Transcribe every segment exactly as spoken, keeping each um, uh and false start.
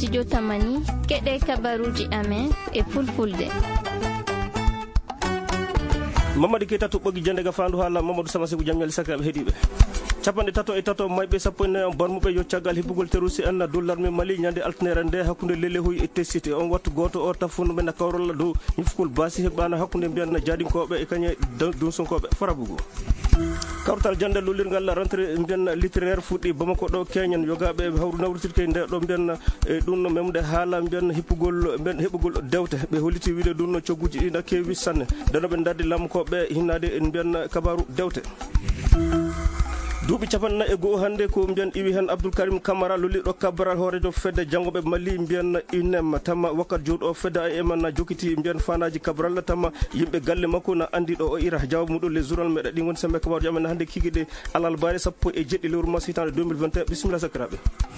studio Tamani keɗe kabaruji amen e fulfulde. Mamadou Keita to ɓogi jande ga fandu haala Mamadou Samasigu jam ñali sakiraɓe heeɗiɓe capanɗe tato e tato mayɓe sappo e nayi barmuɓe yo caggal hibbugol terusi en dollarmi Mali ñande altinere nde hakkude lelehoy e tessite on wattu goto o tafundu men kawrolla dow ñifkol basi heɓano hakkude mbiyan jaadinkoɓe e kañe dunsunkoɓe Farabougou. Kawtal jande lolirgal rentrée mbiyan littéraire fuɗɗi Bamako ɗo keñen yogaɓe hawru nawritirke nde ɗo mbiyan e ɗum memde haala mbiyan hippugol mbiyan heɓugol dewte ɓe holliti wiide ɗum cogguji ɗi kewi sanne danoɓe darde lamkoɓe hinnade en mbiyan kabaru dewte. duuɓi capanɗe e goho hannde ko mbiyan iwi hen Abdoul Karim Camara lolliɗo kabbaral hoorejo fedde janngoɓe Mali mbiyan U N E M tamma wakkat jooɗo fedde A I M na jokkiti mbiyan fanaji kabral tamma yimɓe galle makko na andi ɗo o ira jawab muɗum les journal meɗe ɗi goni sembe kabaruji amen hannde kikiɗe alal baari sappo e jeɗɗi lewru mars hitande deux mille vingt et un bisimilla sakiraɓe.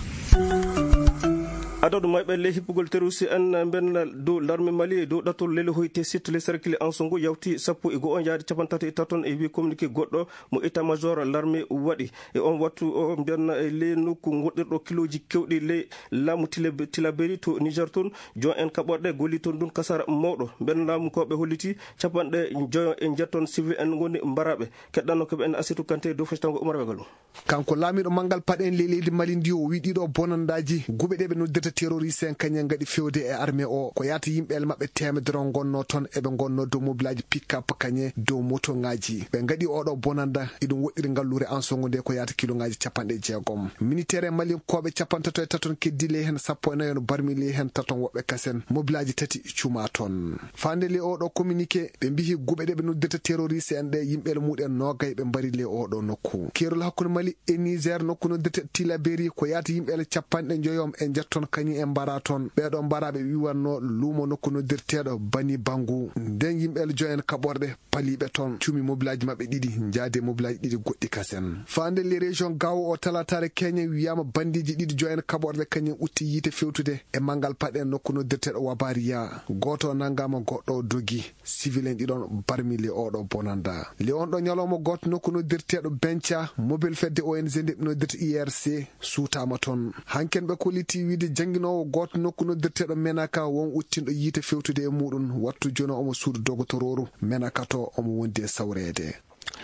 adawɗo mayɓe le hippugol terusi en mbenna dow l'armée Mali dow ɗatol lele hoyte site les cercle en songo yawti sappo e go on yaade capantati e taton e wi communiqué goɗɗo mo état major l'armée waɗi e on wattu o mbiyanna e le nokku goɗɗirɗo kiloji kewɗi le laamu tilaberi to Niger toon jon en kaɓorɗe golli toon ɗum kasara mawɗo mben laamu koɓe holliti capanɗe joyon e jetton civil en goni mbaraɓe keɗɗanno koɓe en Assitou Kanté dow fectango Oumar Wegal kanko laamiɗo manggal paɗen leydi Mali ndi o wi ɗiɗo bonandaji guɓe ɗe ɓe noddata terroriste en kañen gaɗi fewde e armée o ko yata yimɓele mabɓe temedere gonno toon eɓe gonno dow mobilaji pick-up kañe dow moto ngaji ɓe gaɗi oɗo bonanda iɗum woɗɗiri ngallure en songo nde ko yata kilo ngaji capanɗe jeegom militaire Mali koɓe capantato e taton keddile hen sappo e nayi no barmili hen taton woɓɓe kasen mobilaji tati cuma toon fande le oɗo communiqué ɓe mbihi guɓe ɗe ɓe noddata terroriste en ɗe yimɓele muɗen nogay ɓe mbari le oɗo nokku kerol hakkude Mali e Niger nokku noddata Tilaberi ko yata yimɓele capanɗe joyom e jetton kañi e mbara toon ɓeɗo mbaraɓe wiwanno luumo nokku noddirteɗo Bani Bangu nden yimɓele joyen kaɓorɗe paliɓe toon cumi mobilaji mabɓe ɗiɗi jaade mobilaji ɗiɗi goɗɗi kasen fande le région gawo o talatare Kenya wiyama bandiji ɗiɗi joyen kaɓorɗe kañum utti yiite fewtude e mangal paɗen nokku noddirteɗo Wabariya goto nangama goɗɗo dogi civil en ɗiɗon barmi le oɗo bonanda le on ɗo ñalawma goto nokku noddirteɗo Bencha mobile fedde O N G nde ɓe noddirta I R C suutama toon hanken ɓe kolliti wiide jangguinowo goto nokku noddirteɗo Menaka won uttinɗo yiite fewtude e muɗum wattu joni omo suudu dogotororu Menaka to omo wondi e sawrede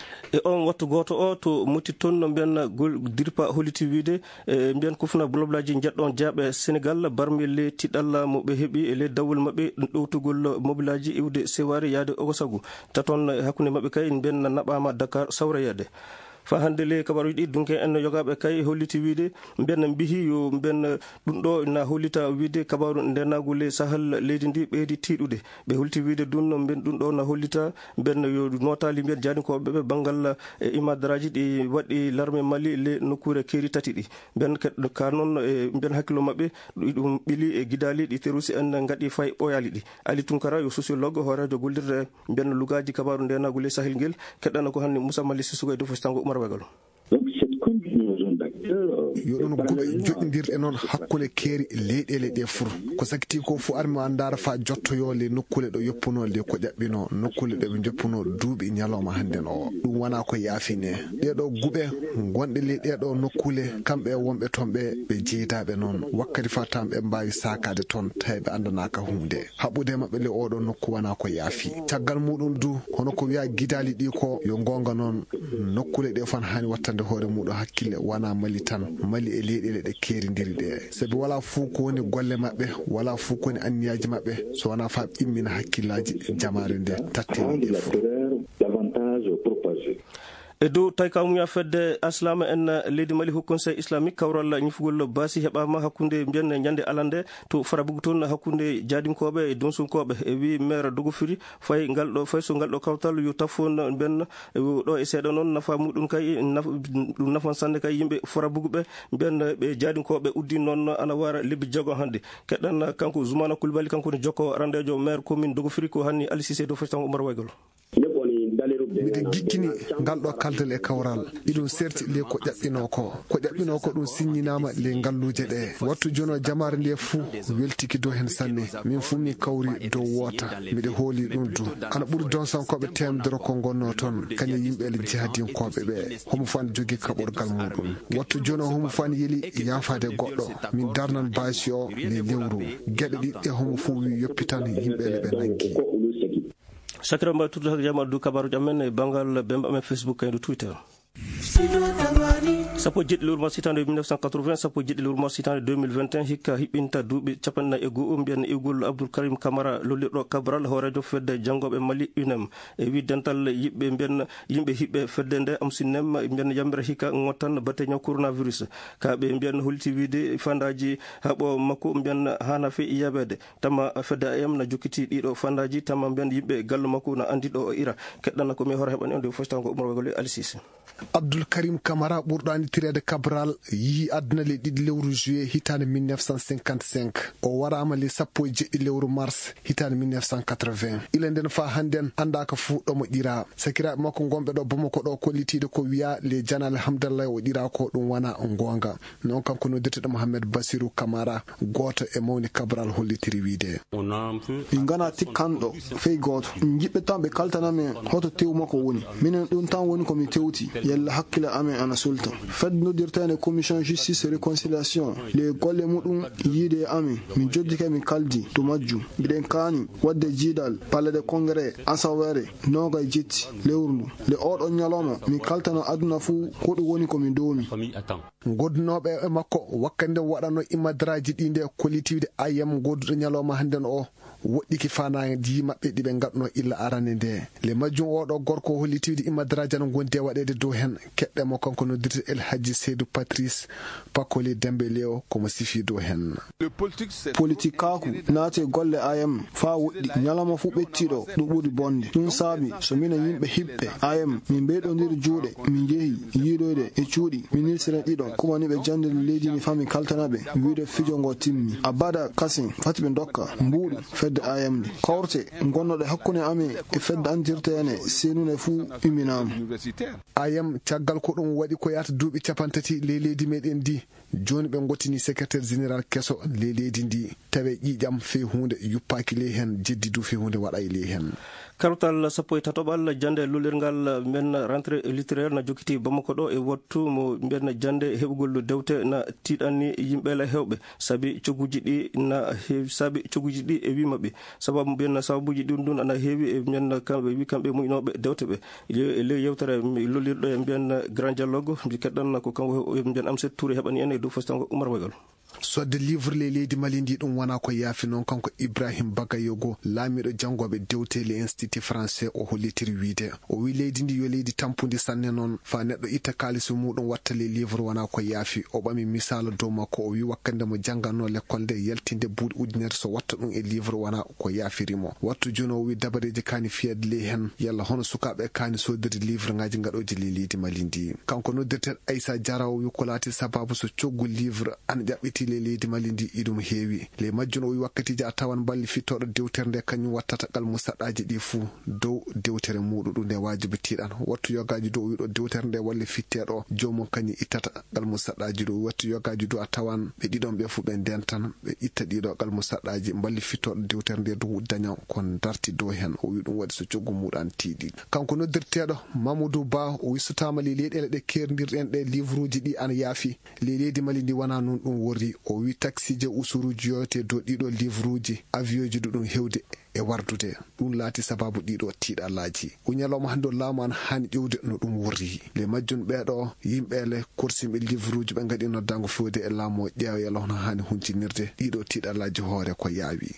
e on wattu goto o to muti toon no mbiyan dirpa holliti wiide e mbiyan kufna bloblaji jeɗɗon jaaɓe Sénégal barmi le tiɗalla moɓe heeɓi e le dawol mabɓe ɗowtugol mobilaji iwde sewari yaade ogosagu taton hakkude mabɓe kay mbiyan naɓama Dakar sawreyade fa hande le kabaruji ɗi dunke en yogaɓe kay holliti wiide mbiyan mbihi yo mbiyan ɗum ɗo na hollita wiide kabaru ndenagule sahal leydi ndi ɓeydi tiiɗude ɓe holliti wiide ɗum mbiyan ɗum ɗo na hollita mbiyan yo notali mbiyan jaadinkoɓeɓe banggal e imadaraji ɗi waɗi l'armée Mali le nokkure keeri tati ɗi mbiyan ka noon e mbiyan hakkilo mabɓe ɗum ɓiili e guidali ɗi terusi en gaɗi fay ɓoyali ɗi Ali Tunkara yo sociologue horejo gollirde mbiyan lugaji kabaru ndenagule sahel ngel keɗɗano ko hannde Moussa Mali Sissoko e Dofo Oumar Wegal yo ɗon guɓe joɗɗidirɗe noon hakkude keeri leyɗele ɗe fur ko sakiti ko fu armi o dara fa jottoyo le nokkule ɗo yoppuno le ko ƴaɓɓino nokkule ɗo ɓe joppuno duuɓi ñalawma hannden o ɗum wona ko yaafine ɗeɗo guɓe gonɗe le ɗeɗo nokkule kamɓe wonɓe toon ɓe ɓe jeydaɓe noon wakkati fa tan ɓe mbawi sakade toon tawi ɓe andanaka hunde haɓɓude mabɓe le oɗo nokku wona ko yaafi caggal muɗum du hono ko wiya guidali ɗi ko yo gonga noon nokkule ɗe fan hani wattande hoore muɗum hakkille wona Mali tan Mali e leyɗele ɗe keeridiri ɗe sabi wala fuu ko woni golle maɓɓe wala fuu ko woni anniyaji maɓɓe so wona fa immina hakkillaji jamare nde tattini ɗe fo e dow tawi kamuya fedde aslama en leydi Mali Haut Conseil islamique kawral ñifugol basi heɓama hakkude mbiyan ñande alande to Farabougou toon hakkude jaadinkoɓe e donsunkoɓe e wi maire Dogofiri fay ngal ɗo fay so ngal ɗo kawtal yo tafon mbiyan ɗo e seeɗa noon nafa muɗum kay ɗum nafan sanne kay yimɓe Farabougou ɓe mbiyan ɓe jaadinkoɓe uddi noon ana wara lebbi jago hannde keɗɗan kanko Zoumana Coulibaly kanko ne jokko randejo maire commune Dogofiri ko hanni Ali Cissé do festan Oumar Wegal miɗe giggini ngal ɗo kaldal e kawral iɗum serti le ko ƴaɓɓino ko ko ƴaɓɓino ko ɗum signinama le ngalluje ɗe wattu joni o jamare nde fuu weltiki dow hen sanne min fuu mi kawri dow woota miɗe hooli ɗum du ana ɓuuri don sankoɓe temedere ko gonno toon kañum yimɓele jihadinkoɓe ɓe homo fani jogui kaɓorgal muɗum wattu joni o homo fani yeeli yafade goɗɗo min darnan basi o le lewru gueɗe ɗiɗɗe homo fuu wi yoppitan yimɓele ɓe nanggui sakiramba tudu hak jama du kabaruji amen e bangal bemba amen Facebook kaydu Twitter sappo jeɗɗi lewru mars hitande mille neuf cent quatre-vingt sappo jeɗɗi lewru mars hitande deux mille vingt et un hikka hiɓɓinta duuɓi capannayyi e goho mbiyen iwgol Abdoul Karim Camara lollirɗo Cabral ho radio fedde janggoɓe Mali U N E M e wi dental yiɓɓe mbiyen yimɓe hiɓɓe fedde nde amsinem mbiyen yambira hikka gottan batte ñaw coronavirus kaɓe mbiyen holliti wiide fandaji haɓo makko mbiyen hana fe yabede tamma fedde A M na jokkiti ɗiɗo fandaji tamma mbiyen yimɓe gallo makko na andi ɗo ira keɗɗana ko mi hoore heɓani on de fostango Oumar Wagole Ali Cissé. Abdoul Karim Camara ɓurɗani tirede Cabral yi aduna le ɗiɗi lewru juillet hitande mille neuf cent cinquante-cinq o warama le sappo e jeɗɗi lewru mars hitande mille neuf cent quatre-vingt ila nden fa hannden andaka fuu ɗomo ɗira sakiraɓe makko gonɓe ɗo Bamako ɗo kollitide ko wiya le janal hamdallah o ɗira ko ɗum wona gonga non kanko noddirteɗo Mohamed Bassirou Camara goto e mawni Cabral hollitiri wiide min gana tikkanɗo fey goto jiɓɓe tan ɓe kaltanamen hoto tew makko woni minen ɗum tan woni komi tewti yalla hakkille amen ana sulta fed noddirtene commission justice et réconciliation le golle muɗum yiide amen min joddike min kaldi to majjum mbiɗen kaani wadde jiidal palade congrès asawere noga jetti lewru ndu nde oɗon ñalawma min kaltano aduna fuu ko ɗum woni komin domi goddunoɓe e makko wakkande waɗano imadraji ɗi nde kollitiwde ayam godduɗo ñalawma hannden o woɗɗiki fanaji maɓɓe ɗiɓe gaɗno illa arane nde le majjum oɗo gorko hollitiwde imadraji no gondi e waɗede dow hen keɗɗemo kanko noddirte El Hadji Seydou Patrice Pakoli Dembélé o komo sifi dow hen politique kaku naate golle A M fa woɗɗi ñalama fu ɓettiɗo ɗum ɓuri bonde ɗum saabi so minen yimɓe hiɓɓe A M min ɓeyɗodiri juuɗe min jeehi yiiɗoyde e cuuɗi ministre ɗiɗon kumaniɓe jandede leydi ni fami kaltanaɓe wiide fijo ngo timmi Abada Kassim fati ɓe dokka mbuuɗu fedde A M de kawrte gonnoɗe hakkunde amen e fedde andirtene senune fuu imminama A M caggal ko ɗum waɗi ko yata duuɓi capantati le leydi meɗen di joni ɓe gottini secrétaire général kesso le leydi ndi tawe ƴiƴam fe hunde yuppaki ley hen jeddi du fe hunde waɗa e ley hen karotal sappo e tatoɓal jande lollirgal men rentrée littéraire na jokkiti Bamako ɗo e wattu mo mbiyen jande heɓugol dewte na tiɗanni yimɓele hewɓe saabi coguji ɗi na heewi saabi coguji ɗi e wimaɓe sababu mbiyen sababuji ɗi ɗum ana heewi e mbiyen kamɓe wi kamɓe muynoɓe dewte ɓe e ley yewtere lollirɗo e mbiyen grand dialogue mbi keɗɗan ko kanko mbiyen Amset Touré heɓani en e dow fostango Oumar Wagol sodde livre le leydi Mali ndi ɗum wona ko yaafi noon kanko Ibrahim Bagayogo laamiɗo janggoɓe dewte le institut français o hollitiri wiide o wi leydi ndi yo leydi tampundi sanne noon fa neɗɗo itta kaalisu muɗum watta le livre wona ko yaafi o ɓami misala dow makko o wi wakkande mo jangganno l'école nde yaltinde buuɗi ujunere so watta ɗum e livre wona ko yaafirimo wattu joni o wi dabareji kaani fiyade ley hen yalla hono sukaɓe kaani sodirde livre ngaji gaɗoji le leydi Mali ndi kanko noddirten Aissa Diara o wi ko laati sababu so coggu livre an ƴaɓɓiti le leydi Mali ndi iɗum heewi le majjun o wi wakkatiji a tawan balli fittoɗo dewtere nde kañum wattata gal musaɗaji ɗi fuu dow dewtere muɗuɗu nde wajibi tiɗan wattu yogaji dow o wiɗo dewtere nde walla fitteɗo jomum kañum ittata gal musaɗaji ɗo wattu yogaji dow a tawan ɓe ɗiɗon ɓe fuu ɓe ndentan ɓe itta ɗiɗo gal musaɗaji balli fittoɗo dewtere nde dow daña kon darti dow hen o wi ɗum waɗi so coggu muɗan tiiɗi kanko noddirteɗo Mamadou Ba o wi so tama le leyɗele ɗe kerdirɗen ɗe livre uji ɗi ana yaafi le leydi Mali ndi wona nun ɗum worri o wi taxi je usuruji yote dow ɗiɗo livre uji avion ji ɗuɗum hewde e wardude ɗum laati sababu ɗiɗo tiiɗallaji o ñalawma hande o laamu an hani ƴewde no ɗum worri le majjun ɓeɗo yimɓele korsimɓe livre uji ɓe gaɗi noddango fewde e laamu o ƴeewa yala hono hani huncinirde ɗiɗo tiiɗallaji hoore ko yaawi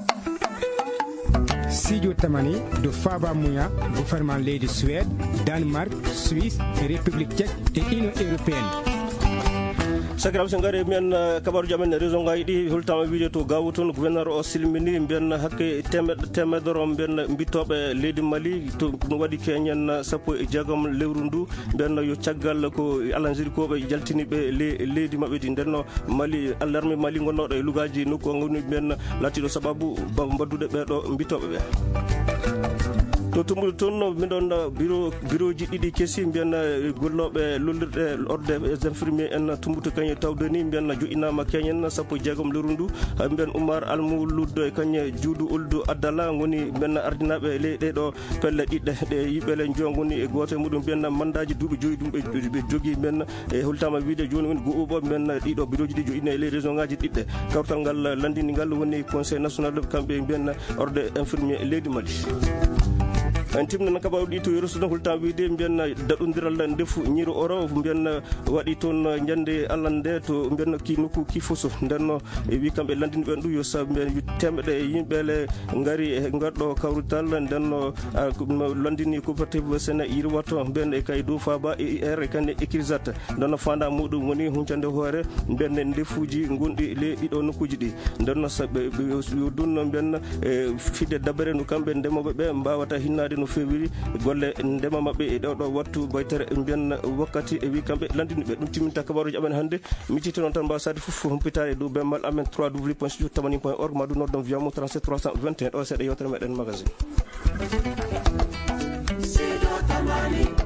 Sidio Tamani do Faba Mouya gouvernement leydi Suède Danemark Suisse République tchèque et Union européenne sakiraɓe so gaari mbiyen kabaruji amen région ngaji ɗi holtama wiide to gawu toon gouverneur o silmini mbiyen hakke temeɗɗo temedere mbiyen mbittoɓe leydi Mali to ɗum waɗi keñen sappo e jeegom lewru ndu mbiyen yo caggal ko alanjirikoɓe jaltiniɓe le leydi mabɓe ɗi ndenno Mali alarme Mali gonnoɗo e lugaji nokku o goni mbiyen latiɗo sababu mbaddude ɓeɗo mbittoɓe ɓe to tumbuɗo toon miɗon bureau bureau ji ɗiɗi kessi mbiyanna golloɓe lollirɗe ordre des infirmier en tumbuto kañe tawdoni mbiyanna joƴinama keñen sappo jeegom lewru ndu mbiyan Oumar Almouloud kañe juudu Ould Addala goni mbiyanna ardinaɓe ley ɗeɗo pelle ɗiɗɗe ɗe yiɓele jo goni e goto e muɗum mbiyanna mandaji duuɓi joyyi ɗum ɓe jogui mbiyanna e holtama wiide joni woni go'uɓo mbiyanna ɗiɗo bureau ji ɗi joƴina e ley région ngaji ɗiɗɗe kawtal ngal landini ngal woni conseil national kamɓe mbiyanna ordre infirmier leydi Mali. en timnana kabaru ɗi to yerosuno hulta wiide mbiyanna daɗodiral ndefu ñiru oro mbiyanna waɗi toon ñande Allah nde to mbiyanna ki nokku kifoso ndenno e wi kamɓe landini ɓen ɗum yo sa mbiyan temɓe yimɓele gaari e garɗo kawrutal ndenno landini coopérative Séné yirwato mbiyan e kay dow faba e I R kane écrisat ndenno fanda muɗum woni huncande hoore mbiyanne ndefuji gonɗi le ɗiɗo nokkuji ɗi ndenno saɓe yo dunno mbiyanna e fidde dabere no kamɓe ndemoɓe ɓe mbawata hinnade no fewiri golle ndema mabɓe e ɗewɗo wattu baytere mbiyanna wakkati e wi kamɓe landiniɓe ɗum timminta kabaruji amen hannde mi titi noon tan mbawa sade foof humpitade e dow bemmal amen trois w point studio tamani point org ma ɗum noddon wiyamo trente-sept trois cent vingt et un ɗo seeɗa yewtere meɗen magasin.